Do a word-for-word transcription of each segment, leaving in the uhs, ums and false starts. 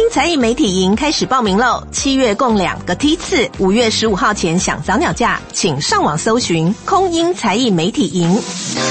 英才艺媒体营开始报名喽！七月共两个梯次，五月十五号前享早鸟价，请上网搜寻空英才艺媒体营。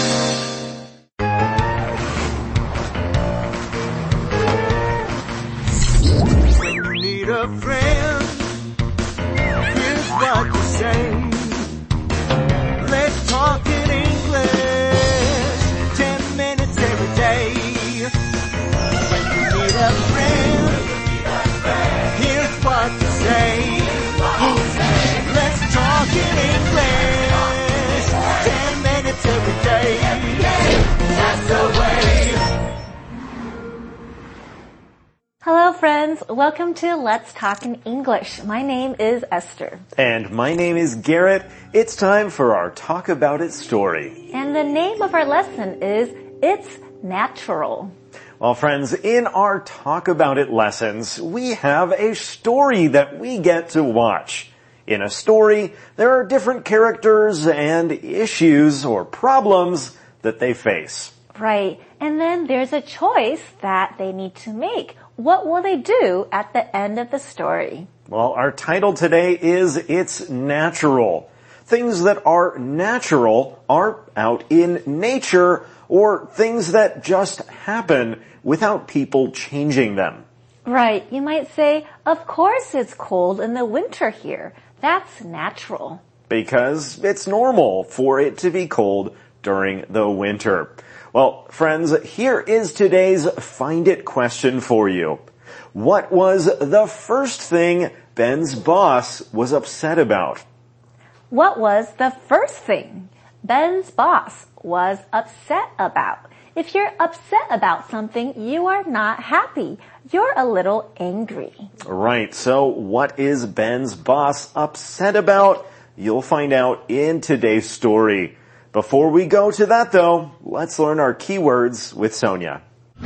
Hello friends, welcome to Let's Talk in English. My name is Esther. And my name is Garrett. It's time for our Talk About It story. And the name of our lesson is It's Natural. Well, friends, in our Talk About It lessons, we have a story that we get to watch. In a story, there are different characters and issues or problems that they face. Right. And then there's a choice that they need to make. What will they do at the end of the story? Well, our title today is It's Natural. Things that are natural are out in nature or things that just happen without people changing them. Right. You might say, of course it's cold in the winter here. That's natural. Because it's normal for it to be cold during the winter. Well, friends, here is today's Find It question for you. What was the first thing Ben's boss was upset about? What was the first thing Ben's boss was upset about? If you're upset about something, you are not happy. You're a little angry. Right. So what is Ben's boss upset about? You'll find out in today's story. Before we go to that though, let's learn our keywords with Sonia.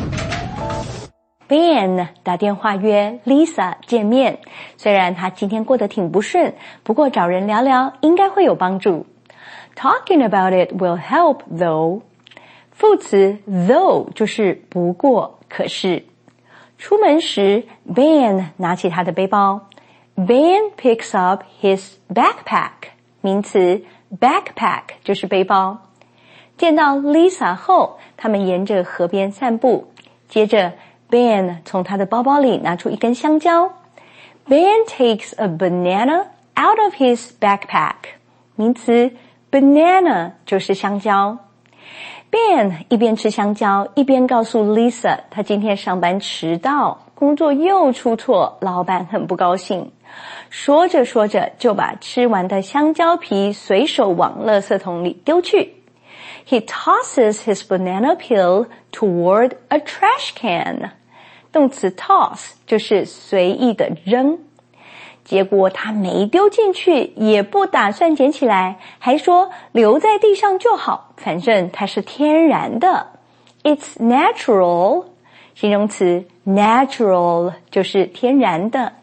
Ben 打电话约 Lisa 见面，虽然他今天过得挺不顺，不过找人聊聊应该会有帮助。Talking about it will help though. 副词 though 就是不过可是。出门时 Ben 拿起他的背包。Ben picks up his backpack. 名词backpack 就是背包。见到 Lisa 后，他们沿着河边散步。接着 Ben 从他的包包里拿出一根香蕉。Ben takes a banana out of his backpack. 名词 banana 就是香蕉。Ben 一边吃香蕉，一边告诉 Lisa 他今天上班迟到，工作又出错，老板很不高兴。说着说着就把吃完的香蕉皮随手往垃圾桶里丢去。He tosses his banana peel toward a trash can. 动词 toss 就是随意的扔。结果他没丢进去，也不打算捡起来，还说留在地上就好，反正它是天然的。It's natural. 形容词 natural 就是天然的。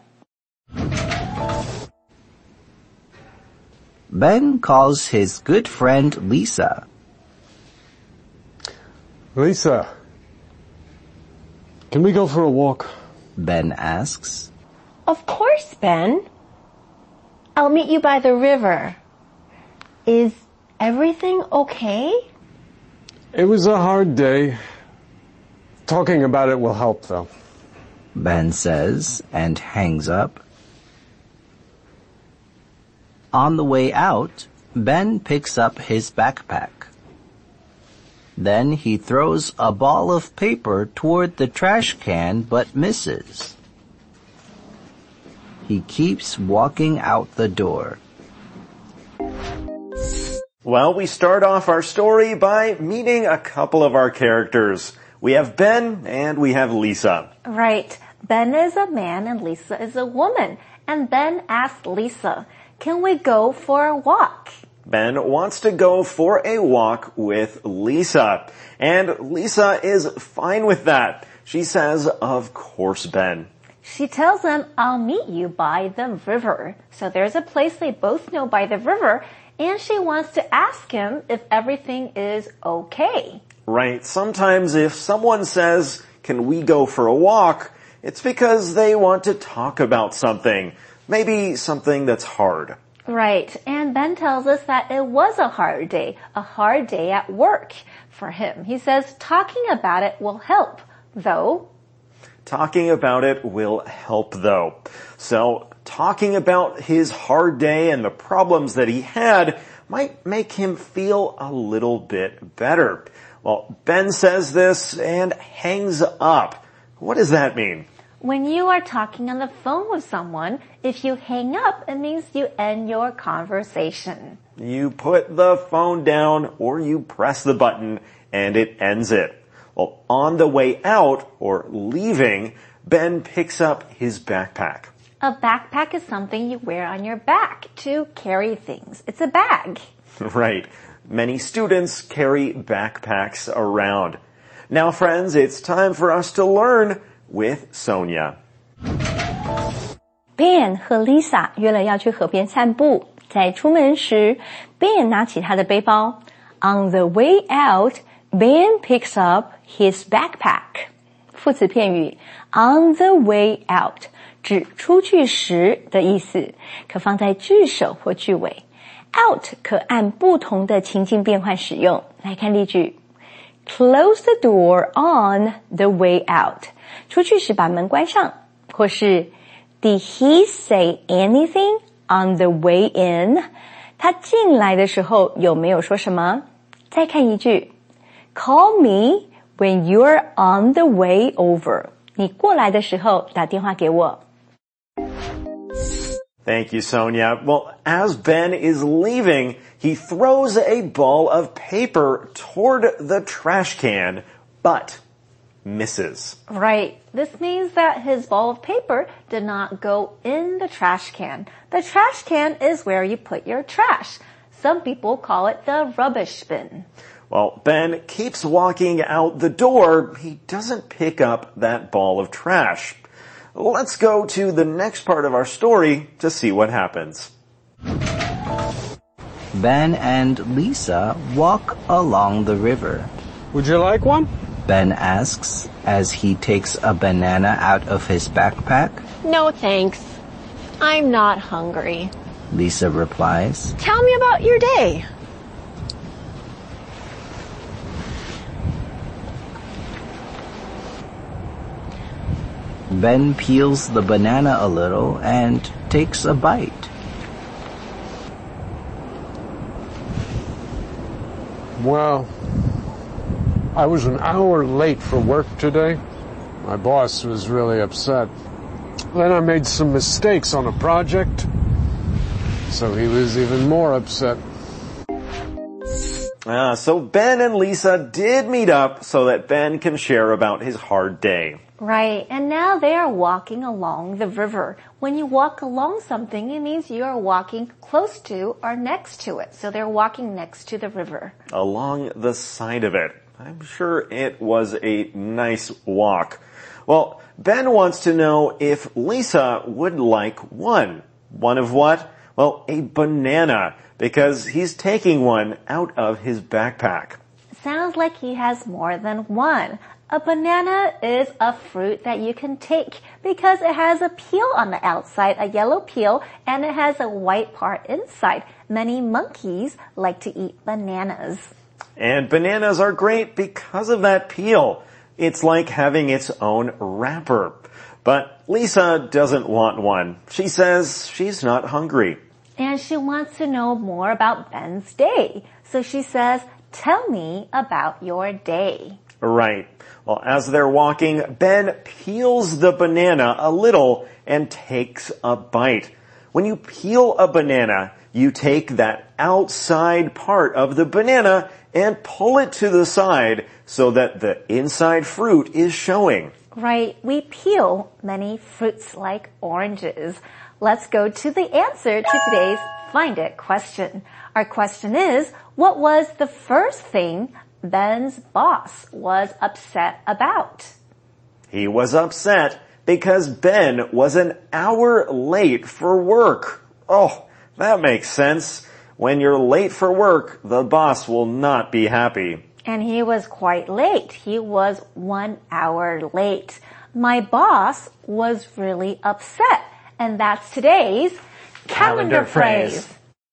Ben calls his good friend Lisa. Lisa, can we go for a walk? Ben asks. Of course, Ben. I'll meet you by the river. Is everything okay? It was a hard day. Talking about it will help, though. Ben says and hangs up. On the way out, Ben picks up his backpack. Then he throws a ball of paper toward the trash can but misses. He keeps walking out the door. Well, we start off our story by meeting a couple of our characters. We have Ben and we have Lisa. Right. Ben is a man and Lisa is a woman. And Ben asked Lisa, can we go for a walk? Ben wants to go for a walk with Lisa. And Lisa is fine with that. She says, of course, Ben. She tells him, I'll meet you by the river. So there's a place they both know by the river, and she wants to ask him if everything is okay. Right. Sometimes if someone says, can we go for a walk, It's because they want to talk about something, maybe something that's hard. Right, and Ben tells us that it was a hard day, a hard day at work for him. He says talking about it will help, though. Talking about it will help, though. So, talking about his hard day and the problems that he had might make him feel a little bit better. Well, Ben says this and hangs up. What does that mean? When you are talking on the phone with someone, if you hang up, it means you end your conversation. You put the phone down or you press the button and it ends it. Well, on the way out or leaving, Ben picks up his backpack. A backpack is something you wear on your back to carry things. It's a bag. Right. Many students carry backpacks around. Now, friends, it's time for us to learn with Sonia. Ben 和 Lisa 约了要去河边散步。在出门时 Ben 拿起他的背包。On the way out, Ben picks up his backpack. 副词片语 on the way out 指出去时的意思，可放在句首或句尾。out 可按不同的情境变换使用。来看例句 Close the door on the way out. 出去时把门关上。或是 Did he say anything on the way in? 他进来的时候有没有说什么？再看一句 Call me when you're on the way over. 你过来的时候打电话给我。 Thank you, Sonia. Well, as Ben is leaving, he throws a ball of paper toward the trash can, but misses. Right. This means that his ball of paper did not go in the trash can. The trash can is where you put your trash. Some people call it the rubbish bin. Well, Ben keeps walking out the door. He doesn't pick up that ball of trash. Let's go to the next part of our story to see what happens. Ben and Lisa walk along the river. Would you like one? Ben asks as he takes a banana out of his backpack. No, thanks. I'm not hungry. Lisa replies. Tell me about your day. Ben peels the banana a little and takes a bite. Well, I was an hour late for work today. My boss was really upset. Then I made some mistakes on a project, so he was even more upset. Ah, so Ben and Lisa did meet up so that Ben can share about his hard day. Right, and now they are walking along the river. When you walk along something, it means you are walking close to or next to it. So they're walking next to the river. Along the side of it. I'm sure it was a nice walk. Well, Ben wants to know if Lisa would like one. One of what? Well, a banana, because he's taking one out of his backpack. Sounds like he has more than one. A banana is a fruit that you can take because it has a peel on the outside, a yellow peel, and it has a white part inside. Many monkeys like to eat bananas. And bananas are great because of that peel. It's like having its own wrapper. But Lisa doesn't want one. She says she's not hungry. And she wants to know more about Ben's day. So she says, tell me about your day. Right. Well, as they're walking, Ben peels the banana a little and takes a bite. When you peel a banana, you take that outside part of the banana and pull it to the side so that the inside fruit is showing. Right. We peel many fruits like oranges. Let's go to the answer to today's Find It question. Our question is, what was the first thing Ben's boss was upset about? He was upset because Ben was an hour late for work. Oh, that makes sense. When you're late for work, the boss will not be happy. And he was quite late. He was one hour late. My boss was really upset. And that's today's calendar, calendar phrase.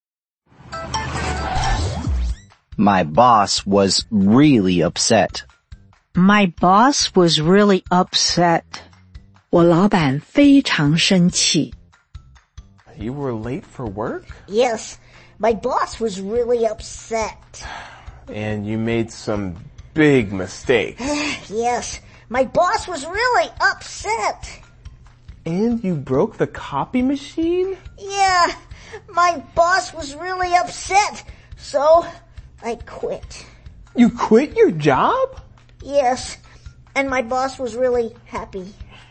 My boss was really upset. My boss was really upset. 我老板非常生气。 You were late for work? Yes, my boss was really upset. And you made some big mistakes. Yes, my boss was really upset. And you broke the copy machine? Yeah, my boss was really upset, so I quit. You quit your job? Yes, and my boss was really happy.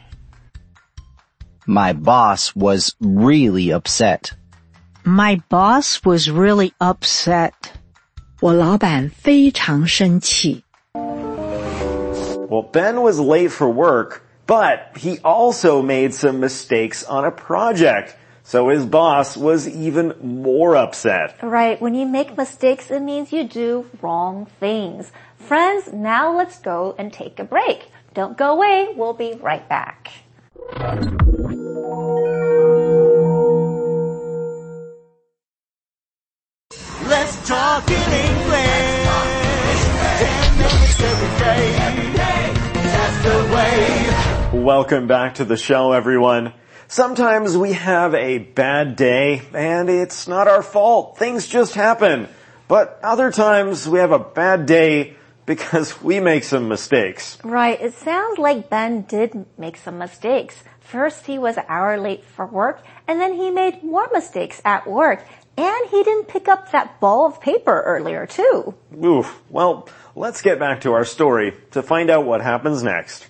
My boss was really upset. My boss was really upset. 我老板非常生气。 Well, Ben was late for work, but he also made some mistakes on a project. So his boss was even more upset. Right. When you make mistakes, it means you do wrong things. Friends, now let's go and take a break. Don't go away. We'll be right back. Let's talk in English. Ten minutes every day. That's the way. Welcome back to the show, everyone. Sometimes we have a bad day, and it's not our fault. Things just happen. But other times we have a bad day because we make some mistakes. Right. It sounds like Ben did make some mistakes. First, he was an hour late for work, and then he made more mistakes at work. And he didn't pick up that ball of paper earlier, too. Oof. Well, let's get back to our story to find out what happens next.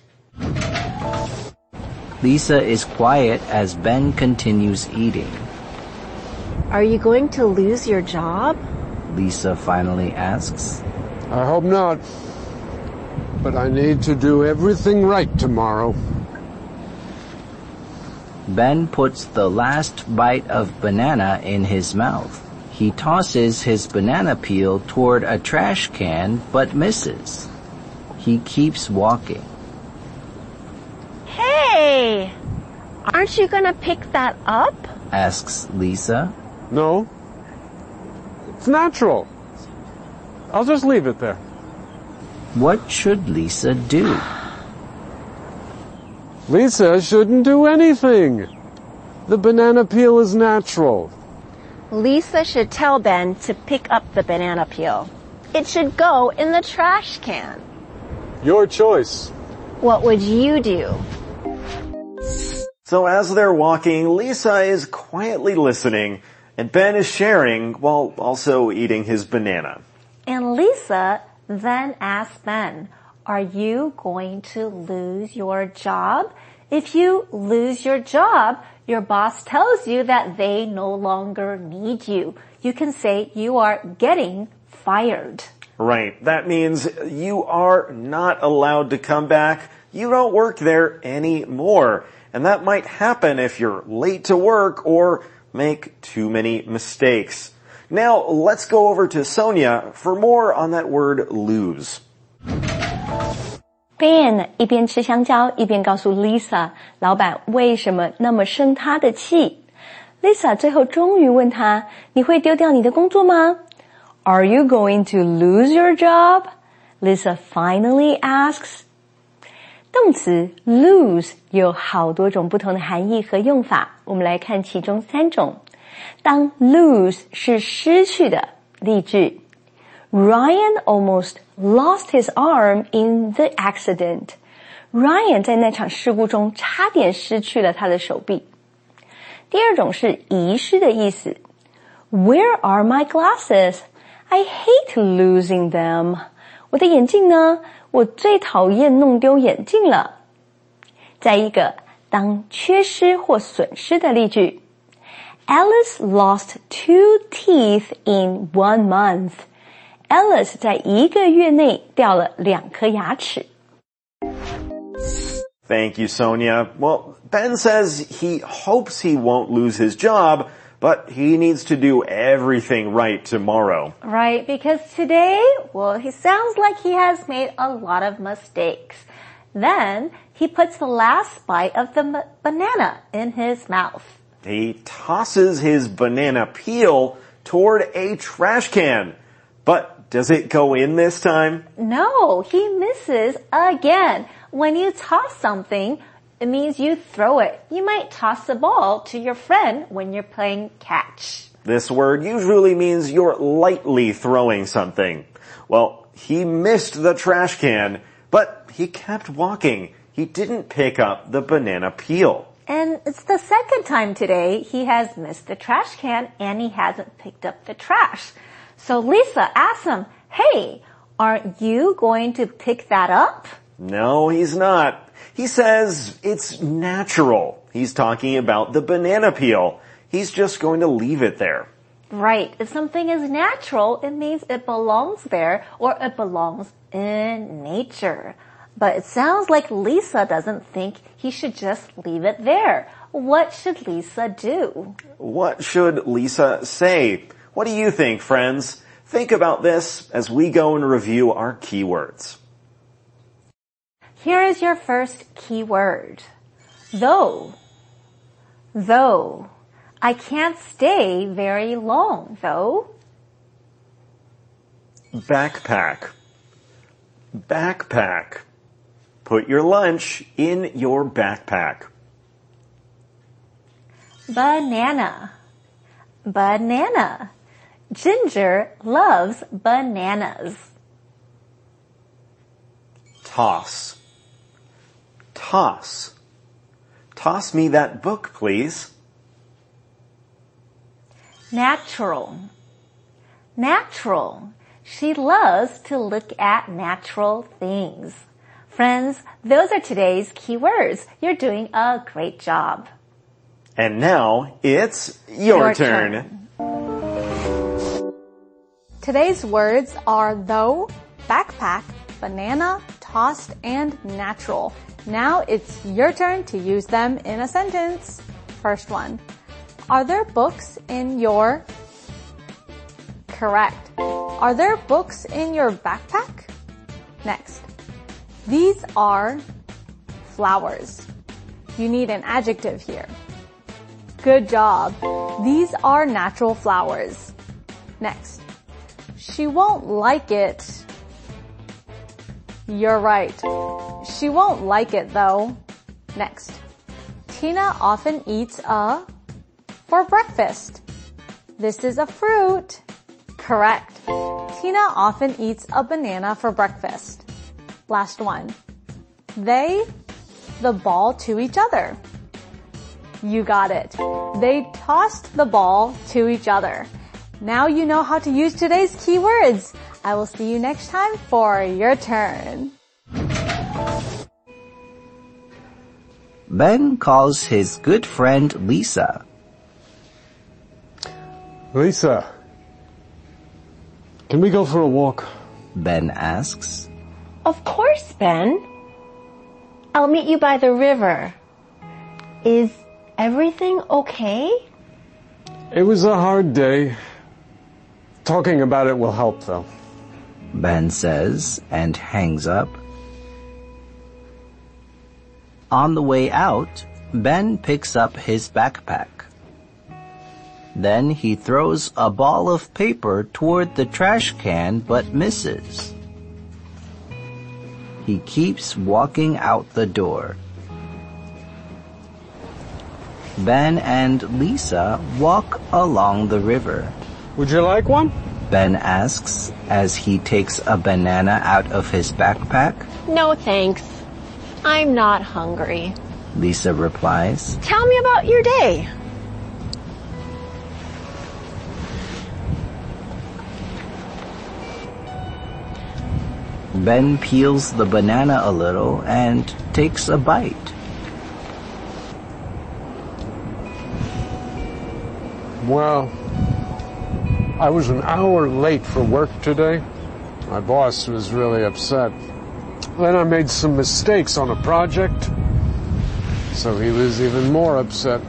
Lisa is quiet as Ben continues eating. Are you going to lose your job? Lisa finally asks. I hope not. But I need to do everything right tomorrow. Ben puts the last bite of banana in his mouth. He tosses his banana peel toward a trash can, but misses. He keeps walking. Hey! Aren't you gonna pick that up? Asks Lisa. No. It's natural. I'll just leave it there. What should Lisa do? Lisa shouldn't do anything. The banana peel is natural. Lisa should tell Ben to pick up the banana peel. It should go in the trash can. Your choice. What would you do? So as they're walking, Lisa is quietly listening, and Ben is sharing while also eating his banana. And Lisa then asks Ben, are you going to lose your job? If you lose your job, your boss tells you that they no longer need you. You can say you are getting fired. Right. That means you are not allowed to come back. You don't work there anymore. And that might happen if you're late to work or make too many mistakes. Now, let's go over to Sonia for more on that word lose. Ben 一边吃香蕉一边告诉 Lisa 老板为什么那么生他的气。 Lisa 最后终于问他，你会丢掉你的工作吗？ Are you going to lose your job? Lisa finally asks. 动词 lose 有好多种不同的含义和用法，我们来看其中三种。当 lose 是失去的，例句 Ryan almost lost his arm in the accident. Ryan 在那场事故中差点失去了他的手臂。第二种是遗失的意思。Where are my glasses? I hate losing them. 我的眼镜呢？我最讨厌弄丢眼镜了。再一个，当缺失或损失的例句。Alice lost two teeth in one month. Alice 在一个月内掉了两颗牙齿。 Thank you, Sonia. Well, Ben says he hopes he won't lose his job, but he needs to do everything right tomorrow. Right, because today, well, he sounds like he has made a lot of mistakes. Then, He puts the last bite of the banana in his mouth. He tosses his banana peel toward a trash can. But does it go in this time? No, he misses again. When you toss something, it means you throw it. You might toss a ball to your friend when you're playing catch. This word usually means you're lightly throwing something. Well, he missed the trash can, but he kept walking. He didn't pick up the banana peel. And it's the second time today he has missed the trash can and he hasn't picked up the trash. So Lisa asks him, hey, aren't you going to pick that up? No, he's not. He says it's natural. He's talking about the banana peel. He's just going to leave it there. Right. If something is natural, it means it belongs there or it belongs in nature. But it sounds like Lisa doesn't think he should just leave it there. What should Lisa do? What should Lisa say? What do you think, friends? Think about this as we go and review our keywords. Here is your first keyword. Though. Though. I can't stay very long, though. Backpack. Backpack. Put your lunch in your backpack. Banana. Banana. Ginger loves bananas. Toss. Toss. Toss me that book, please. Natural. Natural. She loves to look at natural things. Friends, those are today's keywords. You're doing a great job. And now it's your, Your turn. turn. Today's words are though, backpack, banana, tossed, and natural. Now it's your turn to use them in a sentence. First one. Are there books in your... Correct. Are there books in your backpack? Next. These are flowers. You need an adjective here. Good job. These are natural flowers. Next. She won't like it. You're right. She won't like it though. Next. Tina often eats a for breakfast. This is a fruit. Correct. Tina often eats a banana for breakfast. Last one. They the ball to each other. You got it. They tossed the ball to each other. Now you know how to use today's keywords. I will see you next time for your turn. Ben calls his good friend Lisa. Lisa, can we go for a walk? Ben asks. Of course, Ben. I'll meet you by the river. Is everything okay? It was a hard day. Talking about it will help, though. Ben says and hangs up. On the way out, Ben picks up his backpack. Then he throws a ball of paper toward the trash can but misses. He keeps walking out the door. Ben and Lisa walk along the river. Would you like one? Ben asks as he takes a banana out of his backpack. No, thanks. I'm not hungry. Lisa replies. Tell me about your day. Ben peels the banana a little and takes a bite. Well, I was an hour late for work today. My boss was really upset. Then I made some mistakes on a project, so he was even more upset.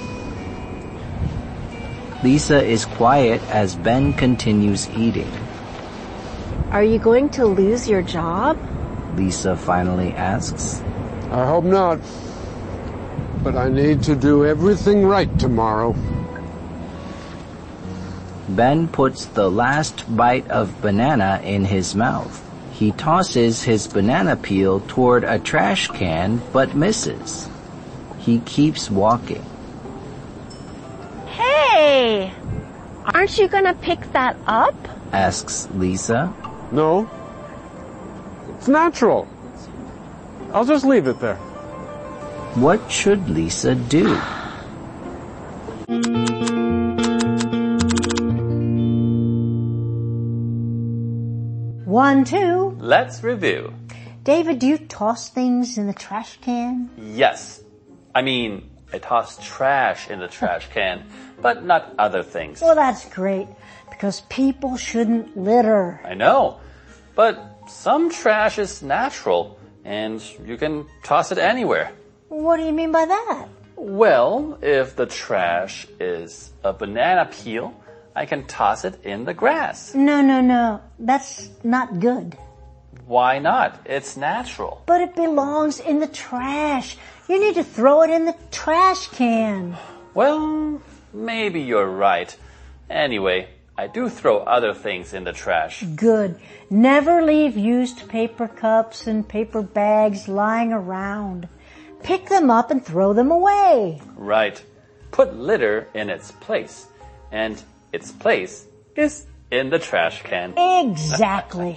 Lisa is quiet as Ben continues eating. Are you going to lose your job? Lisa finally asks. I hope not. But I need to do everything right tomorrow. Ben puts the last bite of banana in his mouth. He tosses his banana peel toward a trash can, but misses. He keeps walking. Hey! Aren't you gonna pick that up? Asks Lisa. No. It's natural. I'll just leave it there. What should Lisa do? One, two. Let's review. David, do you toss things in the trash can? Yes. I mean, I toss trash in the trash can, but not other things. Well, that's great, because people shouldn't litter. I know, but some trash is natural, and you can toss it anywhere. What do you mean by that? Well, if the trash is a banana peel, I can toss it in the grass. No, no, no. That's not good. Why not? It's natural. But it belongs in the trash. You need to throw it in the trash can. Well, maybe you're right. Anyway, I do throw other things in the trash. Good. Never leave used paper cups and paper bags lying around. Pick them up and throw them away. Right. Put litter in its place. And its place is in the trash can. Exactly.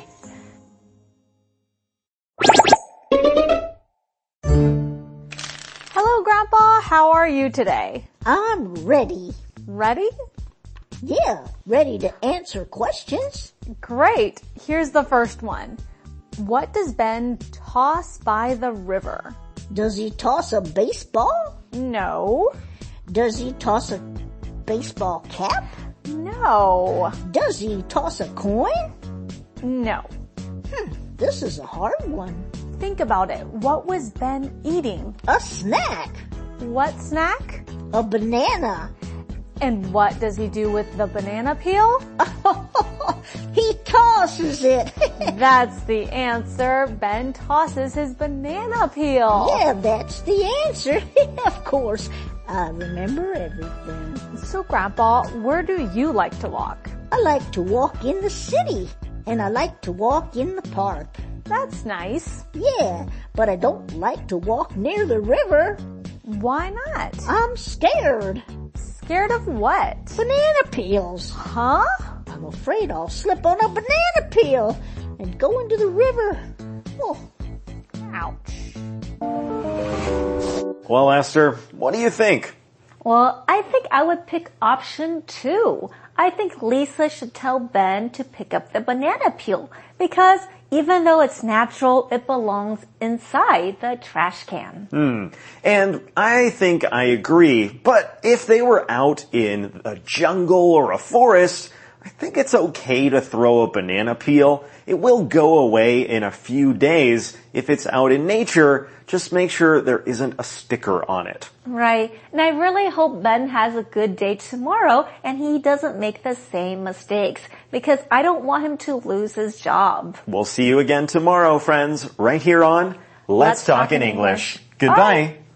Hello, Grandpa. How are you today? I'm ready. Ready? Yeah, ready to answer questions. Great. Here's the first one. What does Ben toss by the river? Does he toss a baseball? No. Does he toss a baseball cap? No. Does he toss a coin? No. Hmm, this is a hard one. Think about it. What was Ben eating? A snack. What snack? A banana. And what does he do with the banana peel? He tosses it. That's the answer. Ben tosses his banana peel. Yeah, that's the answer. Of course. I remember everything. So, Grandpa, where do you like to walk? I like to walk in the city, and I like to walk in the park. That's nice. Yeah, but I don't like to walk near the river. Why not? I'm scared. Scared of what? Banana peels. Huh? I'm afraid I'll slip on a banana peel and go into the river. Oh. Ouch. Well, Esther, what do you think? Well, I think I would pick option two. I think Lisa should tell Ben to pick up the banana peel because even though it's natural, it belongs inside the trash can. Hmm. And I think I agree, but if they were out in a jungle or a forest, I think it's okay to throw a banana peel. It will go away in a few days. If it's out in nature, just make sure there isn't a sticker on it. Right. And I really hope Ben has a good day tomorrow and he doesn't make the same mistakes because I don't want him to lose his job. We'll see you again tomorrow, friends, right here on Let's, Let's Talk, Talk in English. English. Goodbye. Bye.